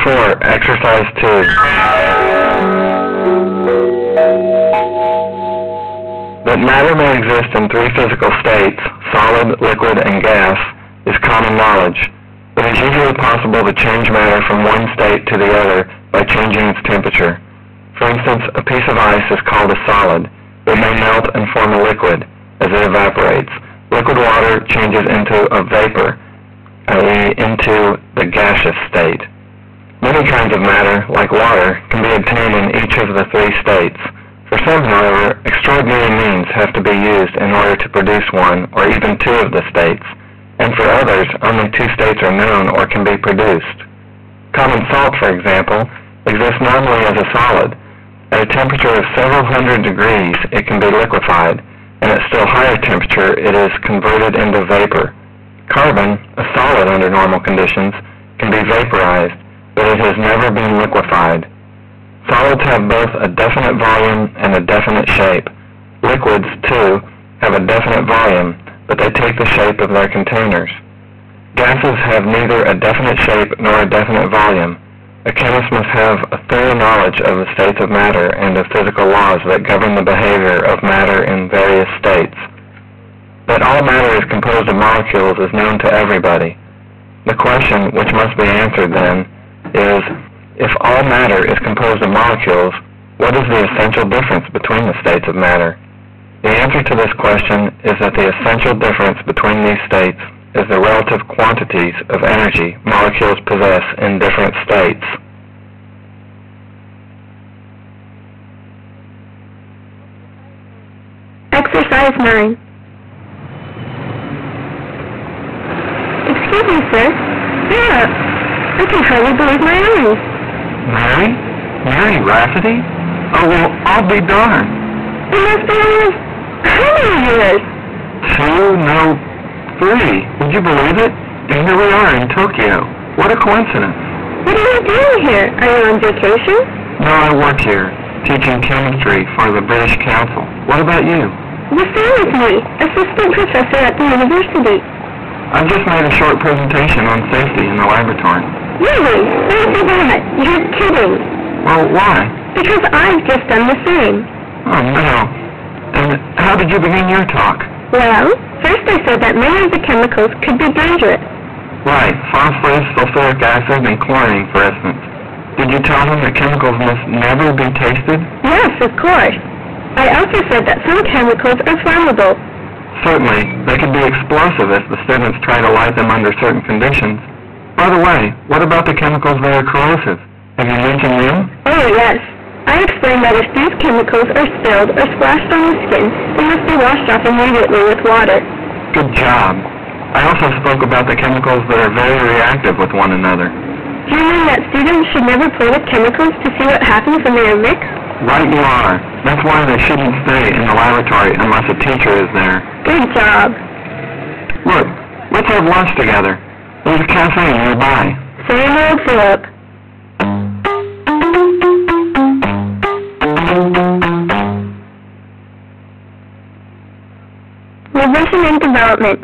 4, Exercise 2. That matter may exist in 3 physical states, solid, liquid, and gas, is common knowledge. It is usually possible to change matter from one state to the other by changing its temperature. For instance, a piece of ice is called a solid. It may melt and form a liquid as it evaporates. Liquid water changes into a vapor, i.e. into the gaseous state. Many kinds of matter, like water, can be obtained in each of the 3 states. For some, however, extraordinary means have to be used in order to produce one or even 2 of the states, and for others, only 2 states are known or can be produced. Common salt, for example, exists normally as a solid. At a temperature of several hundred degrees, it can be liquefied, and at still higher temperature, it is converted into vapor. Carbon, a solid under normal conditions, can be vaporized, but it has never been liquefied. Solids have both a definite volume and a definite shape. Liquids, too, have a definite volume, but they take the shape of their containers. Gases have neither a definite shape nor a definite volume. A chemist must have a thorough knowledge of the states of matter and of physical laws that govern the behavior of matter in various states. That all matter is composed of molecules is known to everybody. The question, which must be answered then, is, if all matter is composed of molecules, what is the essential difference between the states of matter? The answer to this question is that the essential difference between these states is the relative quantities of energy molecules possess in different states. Exercise 9. Excuse me, sir. Yeah, I can hardly believe my eyes. Mary? Mary Rafferty? Oh, well, I'll be darned. It must be almost how many years? 2, no, 3. Would you believe it? And here we are in Tokyo. What a coincidence. What are you doing here? Are you on vacation? No, I work here, teaching chemistry for the British Council. What about you? The same as me, assistant professor at the university. I've just made a short presentation on safety in the laboratory. Really? After that? You're kidding. Well, why? Because I've just done the same. Oh, no. And how did you begin your talk? Well, first I said that many of the chemicals could be dangerous. Right, phosphorus, sulfuric acid, and chlorine, for instance. Did you tell them that chemicals must never be tasted? Yes, of course. I also said that some chemicals are flammable. Certainly, they could be explosive if the students try to light them under certain conditions. By the way, what about the chemicals that are corrosive? Have you mentioned them? Oh, yes. I explained that if these chemicals are spilled or splashed on the skin, they must be washed off immediately with water. Good job. I also spoke about the chemicals that are very reactive with one another. Do you mean that students should never play with chemicals to see what happens when they are mixed? Right you are. That's why they shouldn't stay in the laboratory unless a teacher is there. Good job. Look, let's have lunch together. There's a cafe nearby. Same old Philip. Revision and development.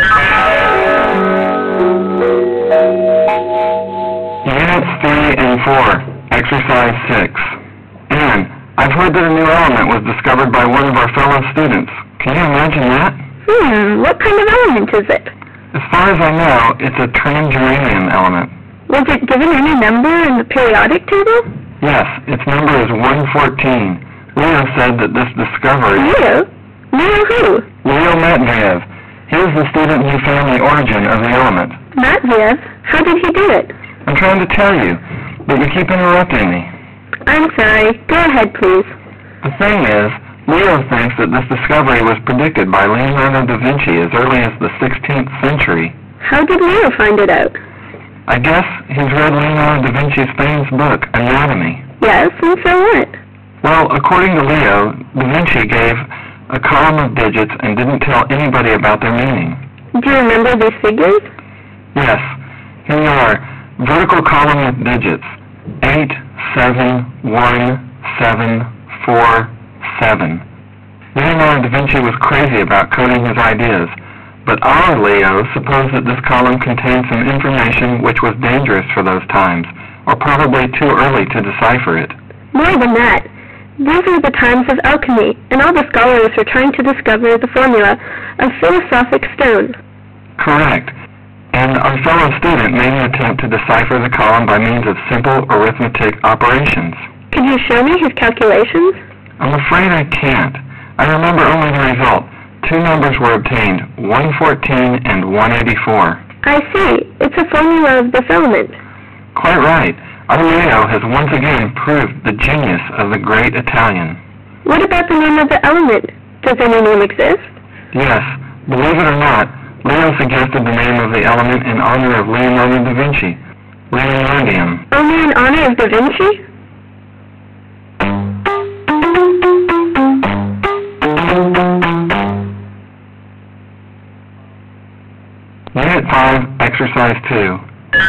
Units 3 and 4, Exercise 6. Anne, I've heard that a new element was discovered by one of our fellow students. Can you imagine that? What kind of element is it? As far as I know, it's a transuranium element. Was it given any number in the periodic table? Yes, its number is 114. Leo said that this discovery... Leo? Leo who? Leo Matveyev. He was the student who found the origin of the element. Matveyev? How did he do it? I'm trying to tell you, but you keep interrupting me. I'm sorry. Go ahead, please. The thing is, Leo thinks that this discovery was predicted by Leonardo da Vinci as early as the 16th century. How did Leo find it out? I guess he's read Leonardo da Vinci's famous book, Anatomy. Yes, and so what? Well, according to Leo, da Vinci gave a column of digits and didn't tell anybody about their meaning. Do you remember these figures? Yes. Here they are. Vertical column with digits. 8, 7, 1, 7, 4, 7. Leonardo da Vinci was crazy about coding his ideas, but our Leo supposed that this column contained some information which was dangerous for those times, or probably too early to decipher it. More than that, these are the times of alchemy, and all the scholars are trying to discover the formula of philosophic stone. Correct. And our fellow student made an attempt to decipher the column by means of simple arithmetic operations. Could you show me his calculations? I'm afraid I can't. I remember only the result. Two numbers were obtained, 114 and 184. I see. It's a formula of the filament. Quite right. Our Leo has once again proved the genius of the great Italian. What about the name of the element? Does any name exist? Yes. Believe it or not, Leo suggested the name of the element in honor of Leonardo da Vinci, Leonardium. Only in honor of Da Vinci? Unit 5, Exercise 2.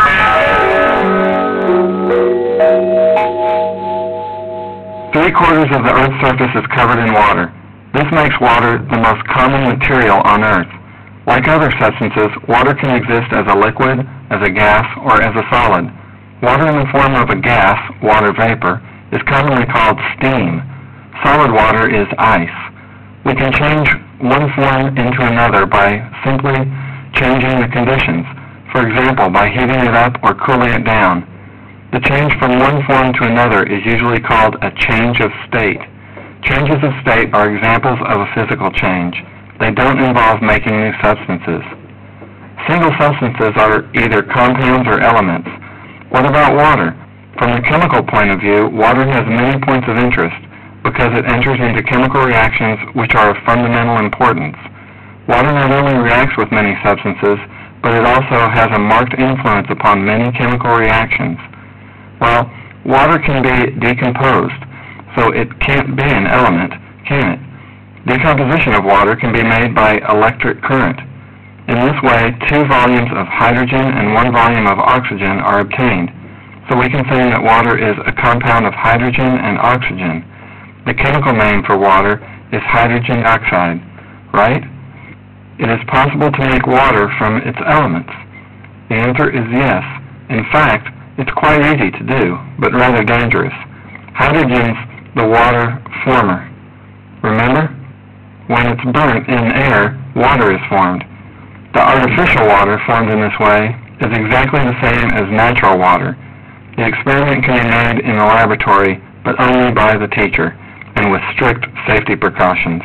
Three-quarters of the Earth's surface is covered in water. This makes water the most common material on Earth. Like other substances, water can exist as a liquid, as a gas, or as a solid. Water in the form of a gas, water vapor, is commonly called steam. Solid water is ice. We can change one form into another by simply changing the conditions, for example, by heating it up or cooling it down. The change from one form to another is usually called a change of state. Changes of state are examples of a physical change. They don't involve making new substances. Single substances are either compounds or elements. What about water? From the chemical point of view, water has many points of interest because it enters into chemical reactions which are of fundamental importance. Water not only reacts with many substances, but it also has a marked influence upon many chemical reactions. Well, water can be decomposed, so it can't be an element, can it? Decomposition of water can be made by electric current. In this way, 2 volumes of hydrogen and 1 volume of oxygen are obtained. So we can say that water is a compound of hydrogen and oxygen. The chemical name for water is hydrogen oxide, right? It is possible to make water from its elements. The answer is yes. In fact, it's quite easy to do, but rather dangerous. Hydrogen's the water former. Remember? When it's burnt in air, water is formed. The artificial water formed in this way is exactly the same as natural water. The experiment can be made in the laboratory, but only by the teacher, and with strict safety precautions.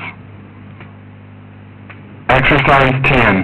Exercise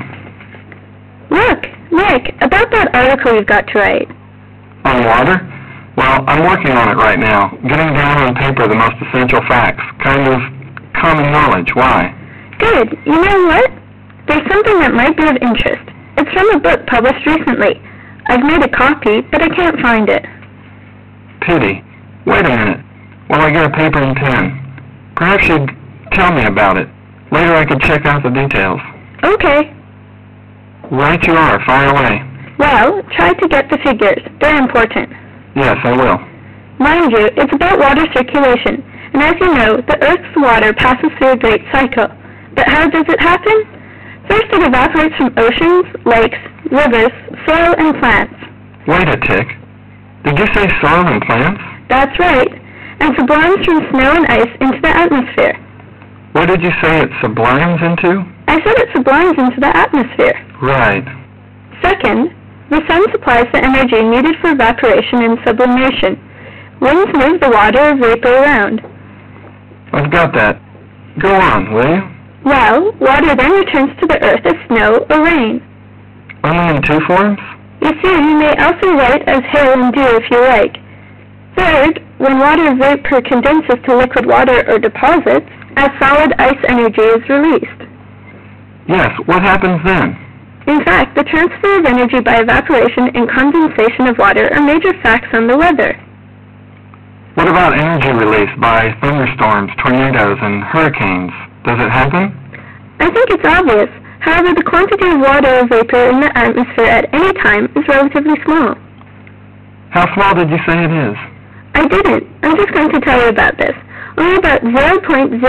10. Look, Nick, about that article you've got to write. On water? Well, I'm working on it right now, getting down on paper the most essential facts, kind of common knowledge. Why? Good. You know what? There's something that might be of interest. It's from a book published recently. I've made a copy, but I can't find it. Pity. Wait a minute. While I get a paper and pen. Perhaps you'd tell me about it. Later I could check out the details. Okay. Right you are. Fire away. Well, try to get the figures. They're important. Yes, I will. Mind you, it's about water circulation. And as you know, the Earth's water passes through a great cycle. But how does it happen? First, it evaporates from oceans, lakes, rivers, soil, and plants. Wait a tick. Did you say soil and plants? That's right. And sublimes from snow and ice into the atmosphere. What did you say it sublimes into? I said it sublimes into the atmosphere. Right. Second, the sun supplies the energy needed for evaporation and sublimation. Winds move the water or vapor around. I've got that. Go on, will you? Well, water then returns to the earth as snow or rain. Only in 2 forms? You see, you may also write as hail and dew if you like. Third, when water vapor condenses to liquid water or deposits, as solid ice energy is released. Yes, what happens then? In fact, the transfer of energy by evaporation and condensation of water are major facts on the weather. What about energy released by thunderstorms, tornadoes, and hurricanes? Does it happen? I think it's obvious. However, the quantity of water or vapor in the atmosphere at any time is relatively small. How small did you say it is? I didn't. I'm just going to tell you about this. Only about 0.001%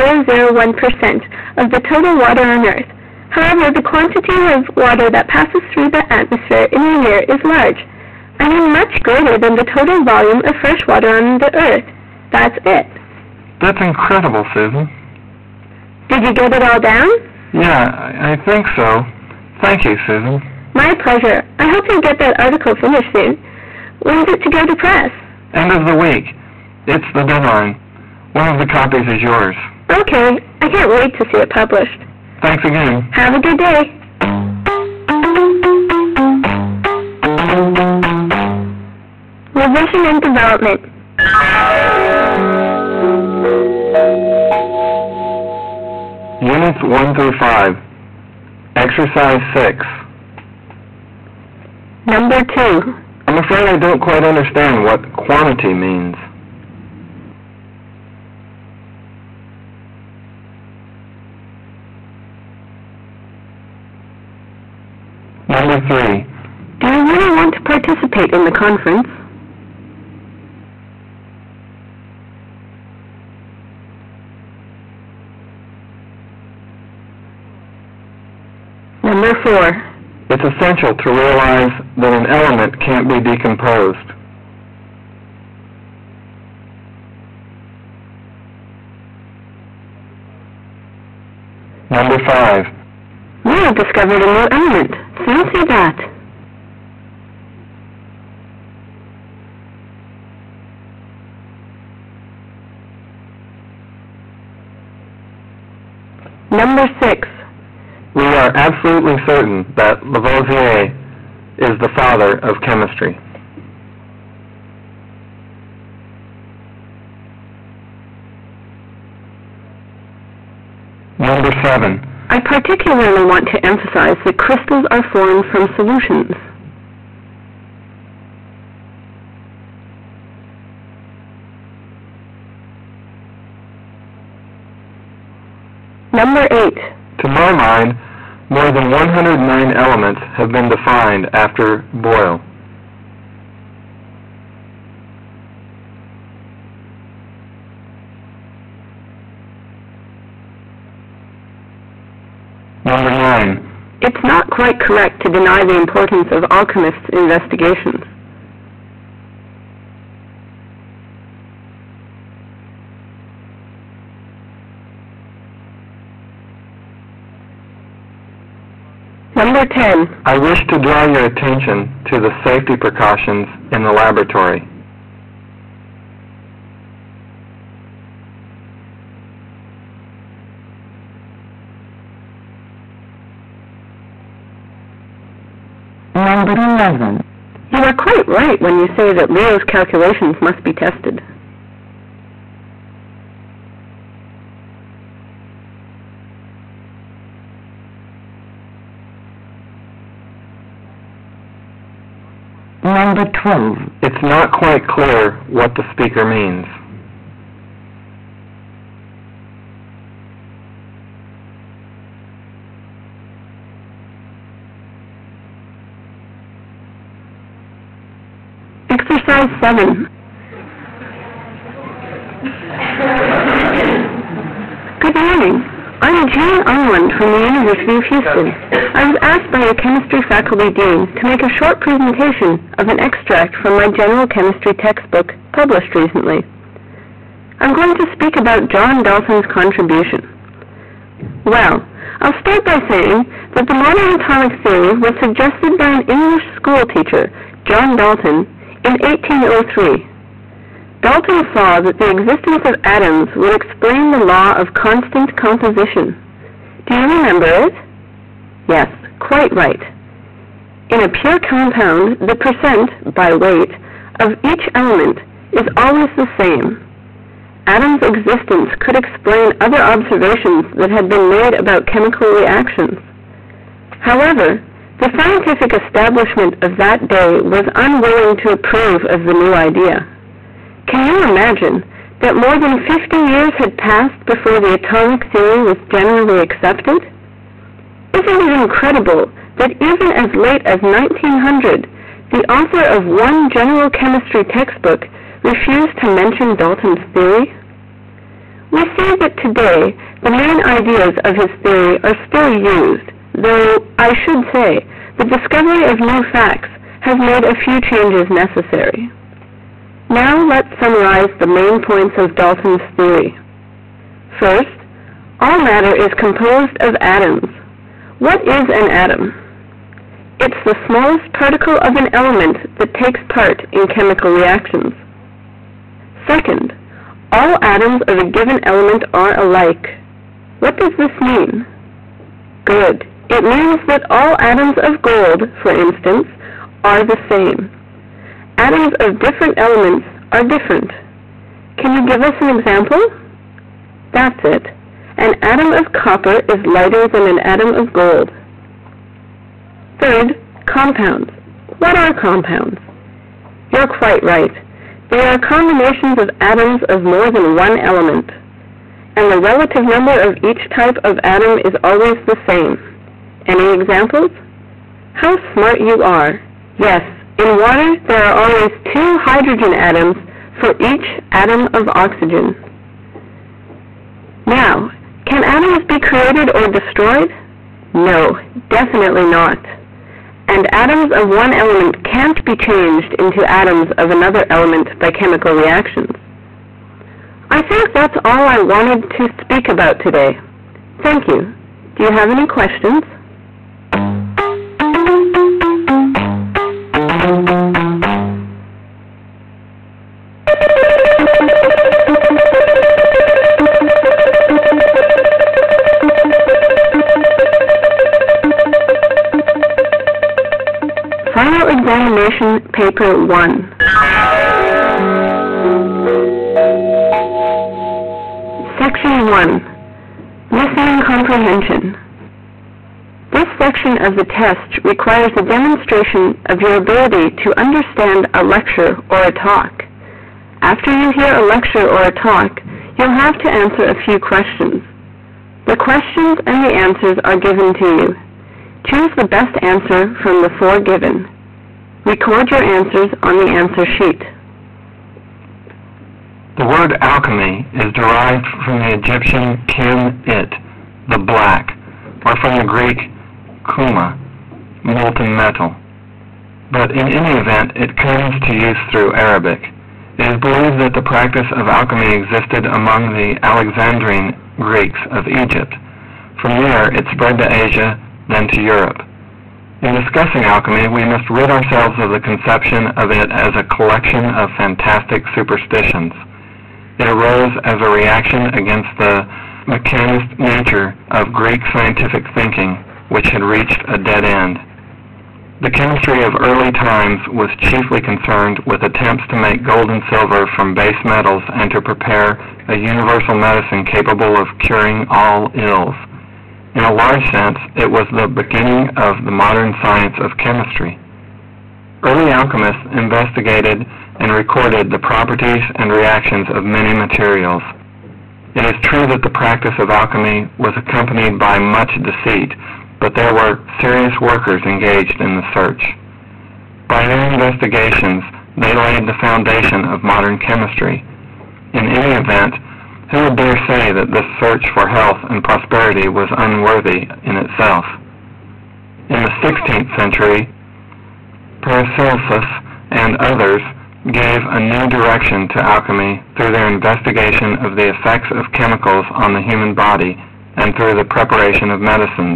of the total water on Earth. However, the quantity of water that passes through the atmosphere in a year is large. I mean much greater than the total volume of fresh water on the Earth. That's it. That's incredible, Susan. Did you get it all down? Yeah, I think so. Thank you, Susan. My pleasure. I hope you'll get that article finished soon. When's it to go to press? End of the week. It's the deadline. One of the copies is yours. Okay. I can't wait to see it published. Thanks again. Have a good day. Revision and development. Units 1 through 5. Exercise 6. Number 2. I'm afraid I don't quite understand what quantity means. Number 3. Do you really want to participate in the conference? Number 4. It's essential to realize that an element can't be decomposed. Number 5. We have discovered a new element. Fancy that. Number 6. We are absolutely certain that Lavoisier is the father of chemistry. Number 7. I particularly want to emphasize that crystals are formed from solutions. Number 8. To my mind, more than 109 elements have been defined after Boyle. Number 9. It's not quite correct to deny the importance of alchemists' investigations. Number 10. I wish to draw your attention to the safety precautions in the laboratory. Number 11. You are quite right when you say that Leo's calculations must be tested. Number 12. It's not quite clear what the speaker means. Exercise 7. Good morning. I'm Jane Unwin from the University of Houston. I was asked by a chemistry faculty dean to make a short presentation of an extract from my general chemistry textbook published recently. I'm going to speak about John Dalton's contribution. Well, I'll start by saying that the modern atomic theory was suggested by an English school teacher, John Dalton, in 1803. Dalton saw that the existence of atoms would explain the law of constant composition. Do you remember it? Yes, quite right. In a pure compound, the percent, by weight, of each element is always the same. Atoms' existence could explain other observations that had been made about chemical reactions. However, the scientific establishment of that day was unwilling to approve of the new idea. Can you imagine that more than 50 years had passed before the atomic theory was generally accepted? Isn't it incredible that even as late as 1900, the author of one general chemistry textbook refused to mention Dalton's theory? We see that today the main ideas of his theory are still used, though, I should say, the discovery of new facts has made a few changes necessary. Now let's summarize the main points of Dalton's theory. First, all matter is composed of atoms. What is an atom? It's the smallest particle of an element that takes part in chemical reactions. Second, all atoms of a given element are alike. What does this mean? Good. It means that all atoms of gold, for instance, are the same. Atoms of different elements are different. Can you give us an example? That's it. An atom of copper is lighter than an atom of gold. Third, compounds. What are compounds? You're quite right. They are combinations of atoms of more than one element, and the relative number of each type of atom is always the same. Any examples? How smart you are. Yes, in water there are always 2 hydrogen atoms for each atom of oxygen. Now, can atoms be created or destroyed? No, definitely not. And atoms of one element can't be changed into atoms of another element by chemical reactions. I think that's all I wanted to speak about today. Thank you. Do you have any questions? Final examination, paper 1. Section 1. Listening comprehension. This section of the test requires a demonstration of your ability to understand a lecture or a talk. After you hear a lecture or a talk, you'll have to answer a few questions. The questions and the answers are given to you. Choose the best answer from the 4 given. Record your answers on the answer sheet. The word alchemy is derived from the Egyptian kim-it, the black, or from the Greek kuma, molten metal. But in any event, it comes to use through Arabic. It is believed that the practice of alchemy existed among the Alexandrine Greeks of Egypt. From there, it spread to Asia, then to Europe. In discussing alchemy, we must rid ourselves of the conception of it as a collection of fantastic superstitions. It arose as a reaction against the mechanist nature of Greek scientific thinking, which had reached a dead end. The chemistry of early times was chiefly concerned with attempts to make gold and silver from base metals and to prepare a universal medicine capable of curing all ills. In a large sense, it was the beginning of the modern science of chemistry. Early alchemists investigated and recorded the properties and reactions of many materials. It is true that the practice of alchemy was accompanied by much deceit, but there were serious workers engaged in the search. By their investigations, they laid the foundation of modern chemistry. In any event, who would dare say that this search for health and prosperity was unworthy in itself? In the 16th century, Paracelsus and others gave a new direction to alchemy through their investigation of the effects of chemicals on the human body and through the preparation of medicines.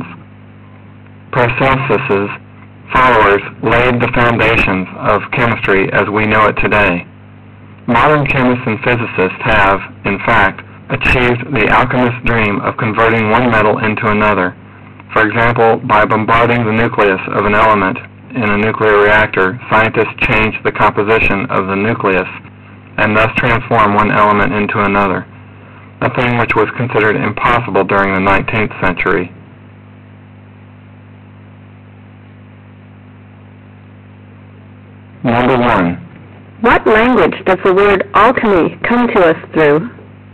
Paracelsus's followers laid the foundations of chemistry as we know it today. Modern chemists and physicists have, in fact, achieved the alchemist's dream of converting one metal into another. For example, by bombarding the nucleus of an element in a nuclear reactor, scientists change the composition of the nucleus and thus transform one element into another, a thing which was considered impossible during the 19th century. Number 1. What language does the word alchemy come to us through?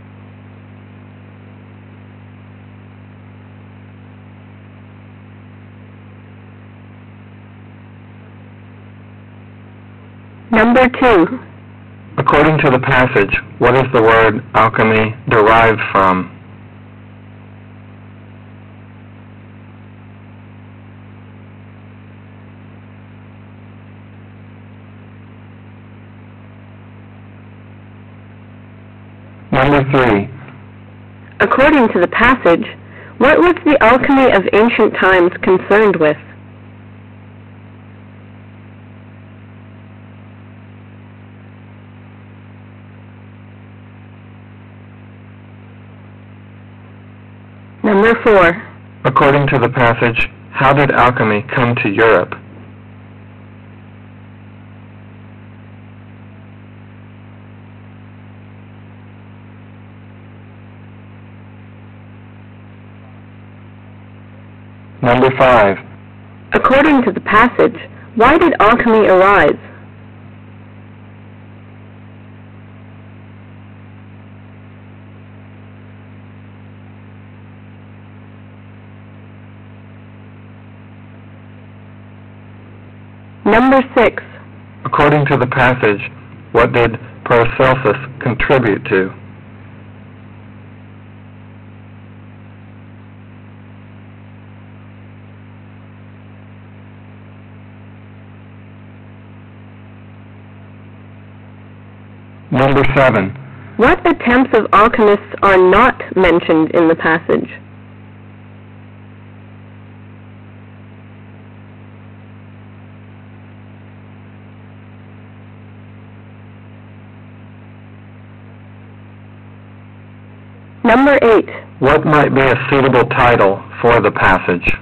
Number 2. According to the passage, what is the word alchemy derived from? Number 3. According to the passage, what was the alchemy of ancient times concerned with? Number 4. According to the passage, how did alchemy come to Europe? Number 5. According to the passage, why did alchemy arise? Number 6. According to the passage, what did Paracelsus contribute to? Number 7. What attempts of alchemists are not mentioned in the passage? Number 8. What might be a suitable title for the passage?